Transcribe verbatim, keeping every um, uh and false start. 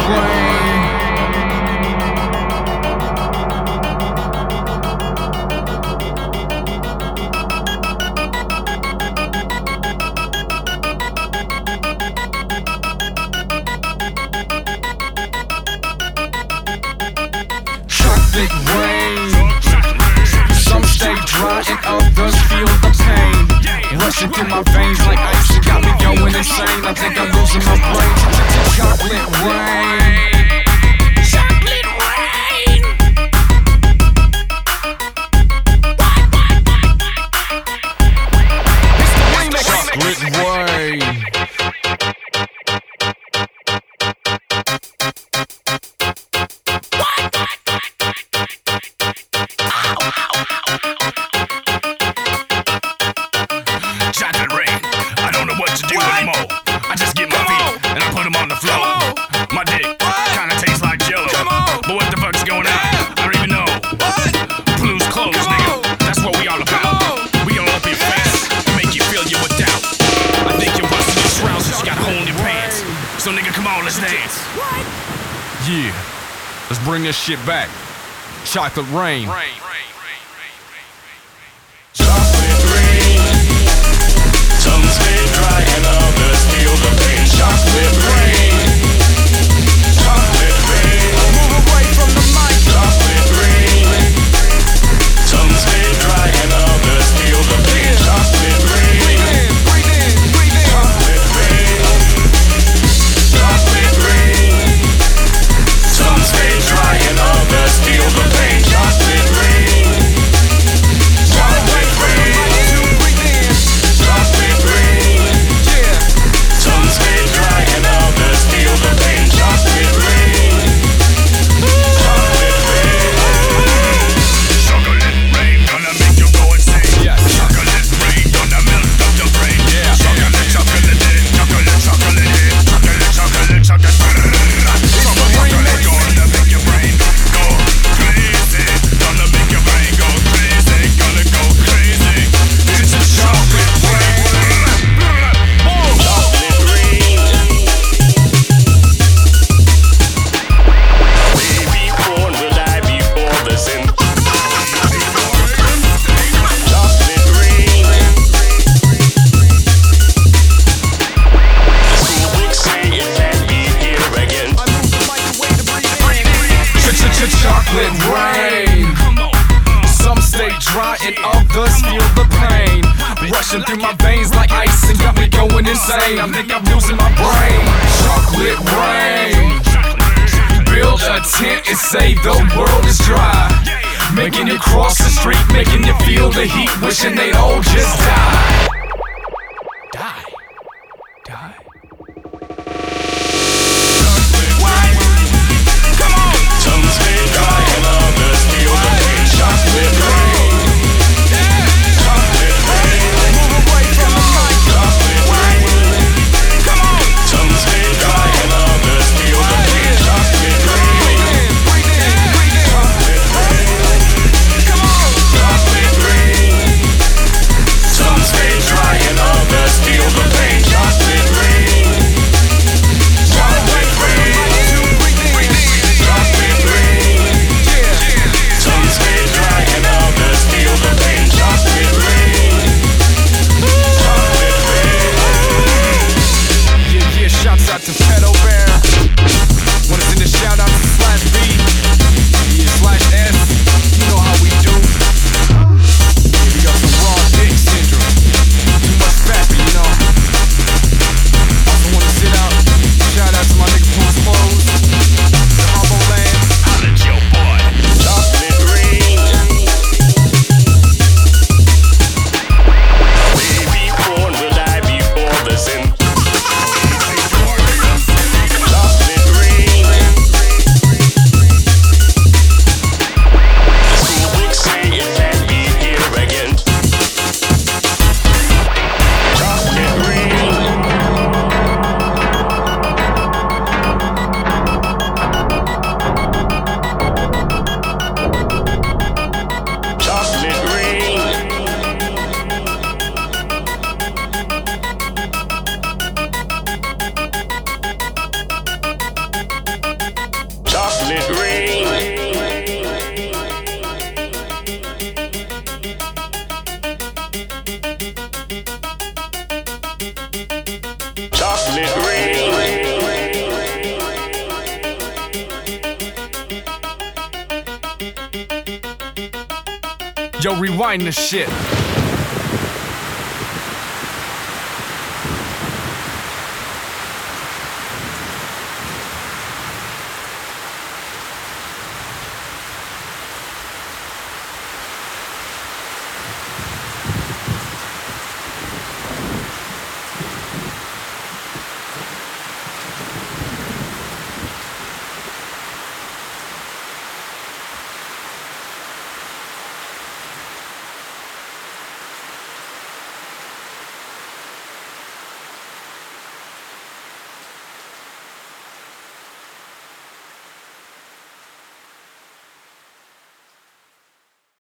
rain. Chocolate rain. Some stay dry and others feel the pain. Rushing through my veins like ice, it got me going insane. I think I'm losing my brain. Chocolate rain. Chocolate rain. Chocolate rain. Chocolate rain, I don't know what to do what? anymore. I just get my feet and I put them on the floor. My dick kinda tastes like jello. But what the fuck's going on? I don't even know. What? Blues clothes, nigga. That's what we all about. We gon' up your face and make you feel you without. I think you're busting your trousers, you got a hole in your pants. So nigga, come on, let's dance. What? Yeah, let's bring this shit back. Chocolate rain. Rain. Chocolate rain. Some stay dry and others feel the pain. Chocolate rain. Chocolate rain. Move away from the mic. Chocolate rain. Some stay dry and others feel the pain. Chocolate rain. Breathe in, breathe in, breathe in. Chocolate rain. Chocolate rain. Some stay dry and others feel the pain. Chocolate rain. Chocolate rain. Breathe in. Chocolate rain. Yeah. Some stay dry and others feel the pain. Chocolate rain. Chocolate rain. Chocolate rain, gonna make you go insane. Yes. Chocolate rain, gonna melt up your brain. Yeah. Chocolate, chocolate, chocolate, chocolate, chocolate, chocolate, chocolate. Chocolate, gonna make your brain go crazy. Gonna make your brain go crazy. Gonna go crazy. It's a chocolate rain. Chocolate rain. Baby born, will I be born the sin? Chocolate rain. The school books say it can't be here again. I move the mic away to breathe in. Chocolate rain. Some stay dry and others feel the pain. Rushing through my veins like ice and got me going insane. I think I'm losing my brain. Chocolate rain. Build a tent and say the world is dry. Making you cross the street, making you feel the heat, wishing they'd all just die. Die. Die. Some stay dry and others feel the pain. Chocolate rain. Chocolate rain. Chocolate rain. Some stay dry and others feel the pain. Chocolate rain. Chocolate rain. Chocolate rain. Some stay dry and others feel the pain. Chocolate rain. Yo, rewind the shit.